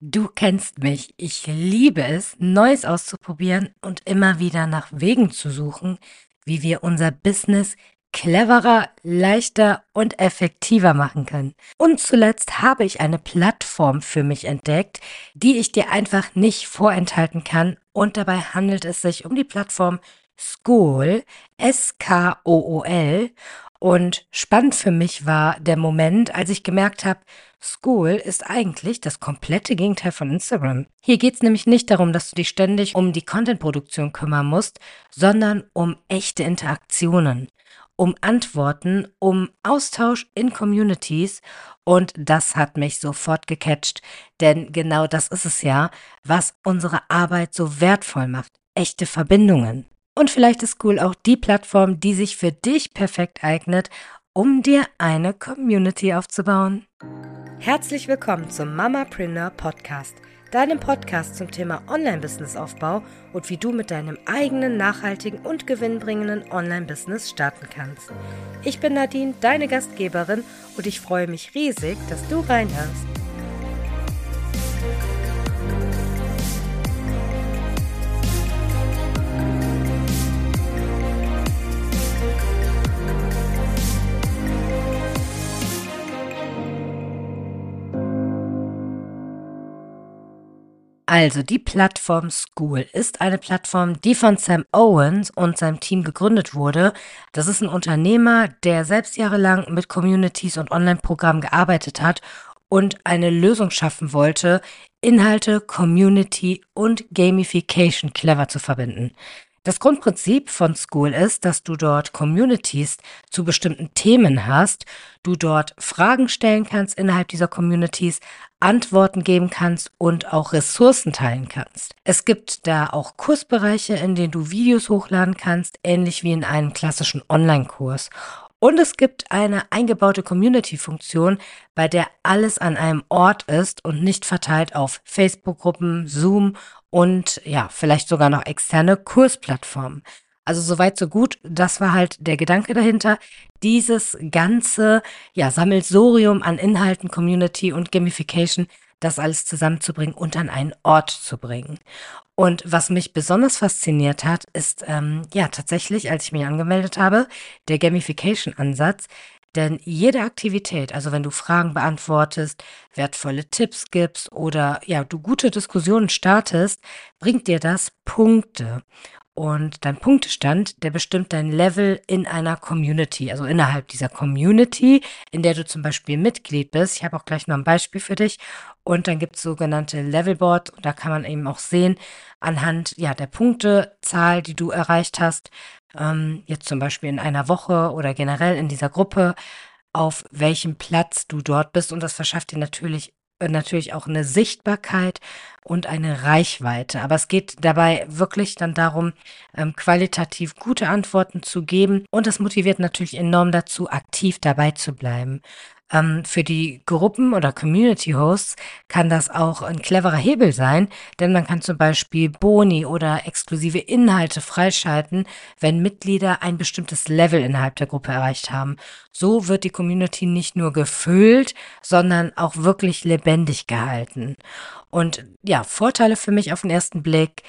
Du kennst mich. Ich liebe es, Neues auszuprobieren und immer wieder nach Wegen zu suchen, wie wir unser Business cleverer, leichter und effektiver machen können. Und zuletzt habe ich eine Plattform für mich entdeckt, die ich dir einfach nicht vorenthalten kann. Und dabei handelt es sich um die Plattform Skool, Skool. Und spannend für mich war der Moment, als ich gemerkt habe, Skool ist eigentlich das komplette Gegenteil von Instagram. Hier geht es nämlich nicht darum, dass du dich ständig um die Content-Produktion kümmern musst, sondern um echte Interaktionen, um Antworten, um Austausch in Communities. Und das hat mich sofort gecatcht, denn genau das ist es ja, was unsere Arbeit so wertvoll macht. Echte Verbindungen. Und vielleicht ist Skool auch die Plattform, die sich für dich perfekt eignet, um dir eine Community aufzubauen. Herzlich willkommen zum Mamapreneur Podcast, deinem Podcast zum Thema Online-Business-Aufbau und wie du mit deinem eigenen, nachhaltigen und gewinnbringenden Online-Business starten kannst. Ich bin Nadine, deine Gastgeberin, und ich freue mich riesig, dass du reinhörst. Also die Plattform Skool ist eine Plattform, die von Sam Owens und seinem Team gegründet wurde. Das ist ein Unternehmer, der selbst jahrelang mit Communities und Online-Programmen gearbeitet hat und eine Lösung schaffen wollte, Inhalte, Community und Gamification clever zu verbinden. Das Grundprinzip von Skool ist, dass du dort Communities zu bestimmten Themen hast, du dort Fragen stellen kannst innerhalb dieser Communities, Antworten geben kannst und auch Ressourcen teilen kannst. Es gibt da auch Kursbereiche, in denen du Videos hochladen kannst, ähnlich wie in einem klassischen Online-Kurs. Und es gibt eine eingebaute Community-Funktion, bei der alles an einem Ort ist und nicht verteilt auf Facebook-Gruppen, Zoom und ja, vielleicht sogar noch externe Kursplattformen. Also soweit so gut. Das war halt der Gedanke dahinter, dieses ganze Sammelsurium an Inhalten, Community und Gamification, das alles zusammenzubringen und an einen Ort zu bringen. Und was mich besonders fasziniert hat, ist tatsächlich, als ich mich angemeldet habe, der Gamification-Ansatz. Denn jede Aktivität, also wenn du Fragen beantwortest, wertvolle Tipps gibst oder ja, du gute Diskussionen startest, bringt dir das Punkte. Und dein Punktestand, der bestimmt dein Level in einer Community, also innerhalb dieser Community, in der du zum Beispiel Mitglied bist. Ich habe auch gleich noch ein Beispiel für dich. Und dann gibt es sogenannte Levelboard. Und da kann man eben auch sehen, anhand der Punktezahl, die du erreicht hast, jetzt zum Beispiel in einer Woche oder generell in dieser Gruppe, auf welchem Platz du dort bist. Und das verschafft dir natürlich auch eine Sichtbarkeit und eine Reichweite. Aber es geht dabei wirklich dann darum, qualitativ gute Antworten zu geben. Und das motiviert natürlich enorm dazu, aktiv dabei zu bleiben. Für die Gruppen oder Community Hosts kann das auch ein cleverer Hebel sein, denn man kann zum Beispiel Boni oder exklusive Inhalte freischalten, wenn Mitglieder ein bestimmtes Level innerhalb der Gruppe erreicht haben. So wird die Community nicht nur gefüllt, sondern auch wirklich lebendig gehalten. Und ja, Vorteile für mich auf den ersten Blick,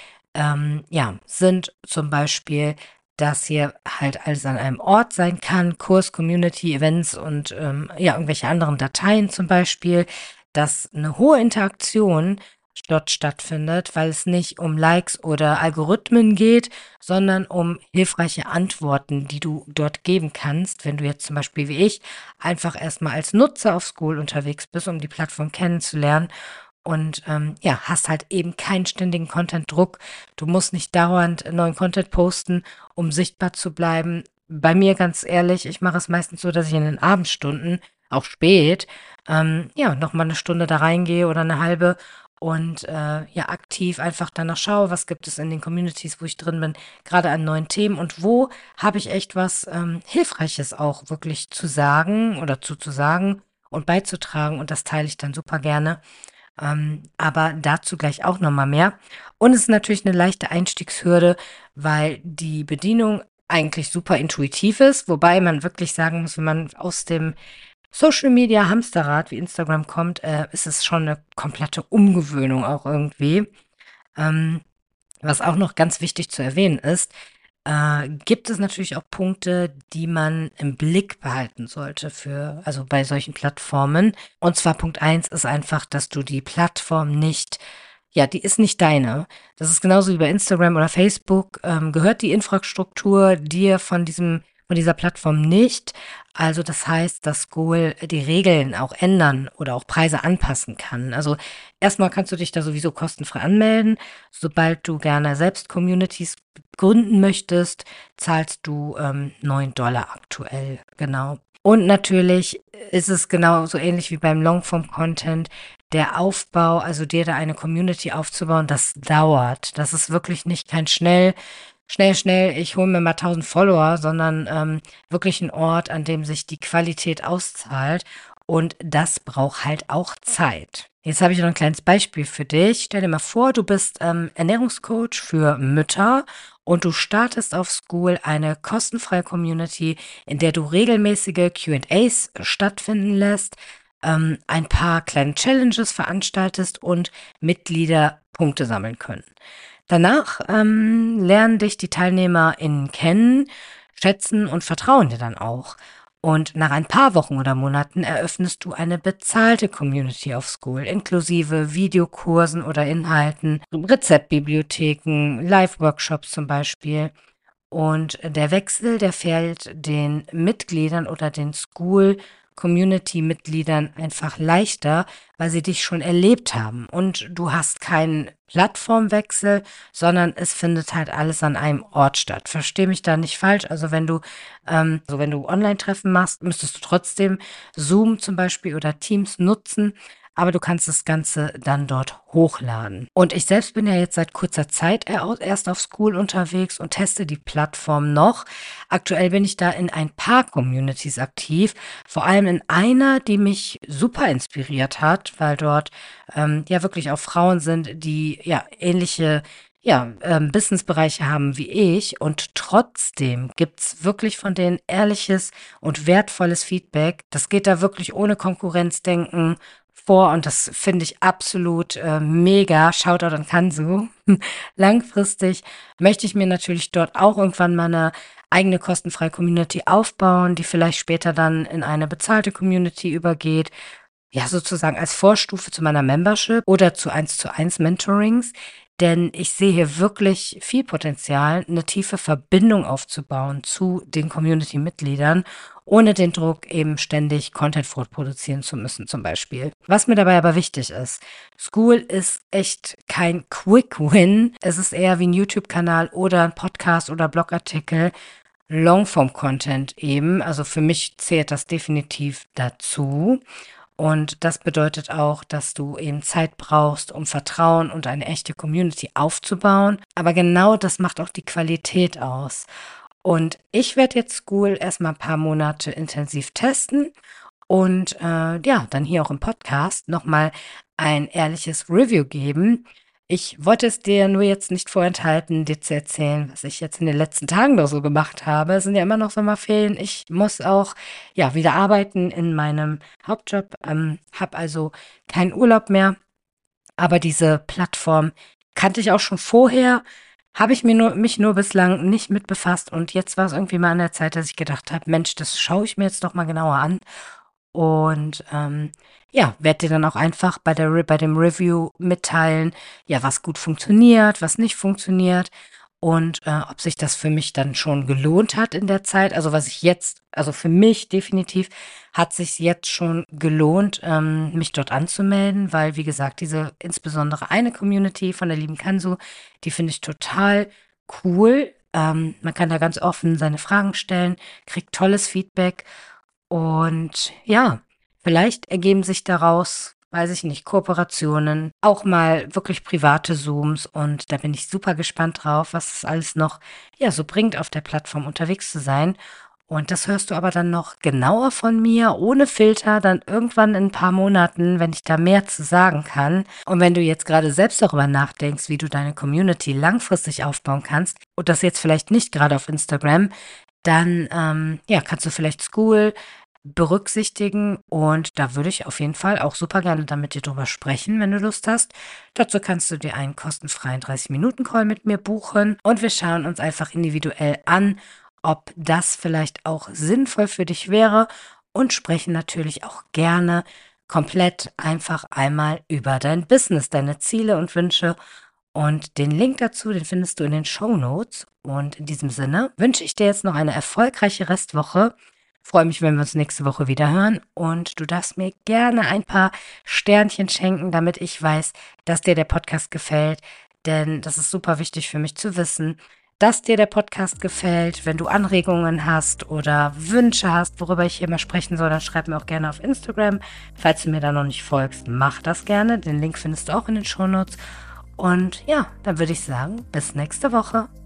sind zum Beispiel, dass hier halt alles an einem Ort sein kann, Kurs, Community, Events und irgendwelche anderen Dateien zum Beispiel, dass eine hohe Interaktion dort stattfindet, weil es nicht um Likes oder Algorithmen geht, sondern um hilfreiche Antworten, die du dort geben kannst, wenn du jetzt zum Beispiel wie ich einfach erstmal als Nutzer auf Skool unterwegs bist, um die Plattform kennenzulernen und hast halt eben keinen ständigen Content-Druck. Du musst nicht dauernd neuen Content posten, um sichtbar zu bleiben. Bei mir ganz ehrlich, ich mache es meistens so, dass ich in den Abendstunden, auch spät, nochmal eine Stunde da reingehe oder eine halbe und aktiv einfach danach schaue, was gibt es in den Communities, wo ich drin bin, gerade an neuen Themen und wo habe ich echt was Hilfreiches auch wirklich zu sagen oder zuzusagen und beizutragen, und das teile ich dann super gerne. Aber dazu gleich auch nochmal mehr. Und es ist natürlich eine leichte Einstiegshürde, weil die Bedienung eigentlich super intuitiv ist, wobei man wirklich sagen muss, wenn man aus dem Social Media Hamsterrad, wie Instagram kommt, ist es schon eine komplette Umgewöhnung auch irgendwie. Ähm, Was auch noch ganz wichtig zu erwähnen ist, gibt es natürlich auch Punkte, die man im Blick behalten sollte also bei solchen Plattformen. Und zwar Punkt eins ist einfach, dass du die Plattform nicht, ja, die ist nicht deine. Das ist genauso wie bei Instagram oder Facebook, gehört die Infrastruktur dir von dieser Plattform nicht. Also das heißt, dass Google die Regeln auch ändern oder auch Preise anpassen kann. Also erstmal kannst du dich da sowieso kostenfrei anmelden. Sobald du gerne selbst Communities gründen möchtest, zahlst du $9 aktuell, genau. Und natürlich ist es genauso ähnlich wie beim Longform-Content. Der Aufbau, also dir da eine Community aufzubauen, das dauert. Das ist wirklich nicht kein schnell, ich hole mir mal 1000 Follower, sondern wirklich ein Ort, an dem sich die Qualität auszahlt. Und das braucht halt auch Zeit. Jetzt habe ich noch ein kleines Beispiel für dich. Stell dir mal vor, du bist Ernährungscoach für Mütter und du startest auf School eine kostenfreie Community, in der du regelmäßige Q&As stattfinden lässt, ein paar kleine Challenges veranstaltest und Mitglieder Punkte sammeln können. Danach lernen dich die TeilnehmerInnen kennen, schätzen und vertrauen dir dann auch. Und nach ein paar Wochen oder Monaten eröffnest du eine bezahlte Community auf School, inklusive Videokursen oder Inhalten, Rezeptbibliotheken, Live-Workshops zum Beispiel. Und der Wechsel, der fällt den Mitgliedern oder den School-Community-Mitgliedern einfach leichter, weil sie dich schon erlebt haben. Und du hast keinen Plattformwechsel, sondern es findet halt alles an einem Ort statt. Versteh mich da nicht falsch. Also wenn du Online-Treffen machst, müsstest du trotzdem Zoom zum Beispiel oder Teams nutzen, aber du kannst das Ganze dann dort hochladen. Und ich selbst bin ja jetzt seit kurzer Zeit erst auf School unterwegs und teste die Plattform noch. Aktuell bin ich da in ein paar Communities aktiv, vor allem in einer, die mich super inspiriert hat, weil dort ja wirklich auch Frauen sind, die ja ähnliche Businessbereiche haben wie ich, und trotzdem gibt's wirklich von denen ehrliches und wertvolles Feedback. Das geht da wirklich ohne Konkurrenzdenken vor und das finde ich absolut mega. Shoutout an Kansu. Langfristig möchte ich mir natürlich dort auch irgendwann mal eine eigene kostenfreie Community aufbauen, die vielleicht später dann in eine bezahlte Community übergeht. Ja, sozusagen als Vorstufe zu meiner Membership oder zu 1 Mentorings. Denn ich sehe hier wirklich viel Potenzial, eine tiefe Verbindung aufzubauen zu den Community-Mitgliedern, ohne den Druck, eben ständig Content produzieren zu müssen, zum Beispiel. Was mir dabei aber wichtig ist, School ist echt kein Quick Win. Es ist eher wie ein YouTube-Kanal oder ein Podcast oder Blogartikel. Longform-Content eben. Also für mich zählt das definitiv dazu. Und das bedeutet auch, dass du eben Zeit brauchst, um Vertrauen und eine echte Community aufzubauen. Aber genau das macht auch die Qualität aus. Und ich werde jetzt School erstmal ein paar Monate intensiv testen und ja, dann hier auch im Podcast nochmal ein ehrliches Review geben. Ich wollte es dir nur jetzt nicht vorenthalten, dir zu erzählen, was ich jetzt in den letzten Tagen noch so gemacht habe. Es sind ja immer noch Sommerferien. Ich muss auch ja wieder arbeiten in meinem Hauptjob, habe also keinen Urlaub mehr. Aber diese Plattform kannte ich auch schon vorher, habe ich mich nur bislang nicht mit befasst. Und jetzt war es irgendwie mal an der Zeit, dass ich gedacht habe, Mensch, das schaue ich mir jetzt doch mal genauer an. Und ja, werde dir dann auch einfach bei dem Review mitteilen, ja, was gut funktioniert, was nicht funktioniert und ob sich das für mich dann schon gelohnt hat in der Zeit. Also also für mich definitiv hat sich jetzt schon gelohnt, mich dort anzumelden, weil, wie gesagt, insbesondere eine Community von der lieben Kansu, die finde ich total cool. Man kann da ganz offen seine Fragen stellen, kriegt tolles Feedback und ja, vielleicht ergeben sich daraus, weiß ich nicht, Kooperationen, auch mal wirklich private Zooms und da bin ich super gespannt drauf, was es alles noch, ja, so bringt, auf der Plattform unterwegs zu sein. Und das hörst du aber dann noch genauer von mir, ohne Filter, dann irgendwann in ein paar Monaten, wenn ich da mehr zu sagen kann. Und wenn du jetzt gerade selbst darüber nachdenkst, wie du deine Community langfristig aufbauen kannst und das jetzt vielleicht nicht gerade auf Instagram, dann ja, kannst du vielleicht School berücksichtigen und da würde ich auf jeden Fall auch super gerne dann mit dir drüber sprechen, wenn du Lust hast. Dazu kannst du dir einen kostenfreien 30-Minuten-Call mit mir buchen und wir schauen uns einfach individuell an, ob das vielleicht auch sinnvoll für dich wäre und sprechen natürlich auch gerne komplett einfach einmal über dein Business, deine Ziele und Wünsche. Und den Link dazu, den findest du in den Shownotes. Und in diesem Sinne wünsche ich dir jetzt noch eine erfolgreiche Restwoche. Freue mich, wenn wir uns nächste Woche wieder hören. Und du darfst mir gerne ein paar Sternchen schenken, damit ich weiß, dass dir der Podcast gefällt. Denn das ist super wichtig für mich zu wissen, dass dir der Podcast gefällt. Wenn du Anregungen hast oder Wünsche hast, worüber ich hier mal sprechen soll, dann schreib mir auch gerne auf Instagram. Falls du mir da noch nicht folgst, mach das gerne. Den Link findest du auch in den Shownotes. Und ja, dann würde ich sagen, bis nächste Woche.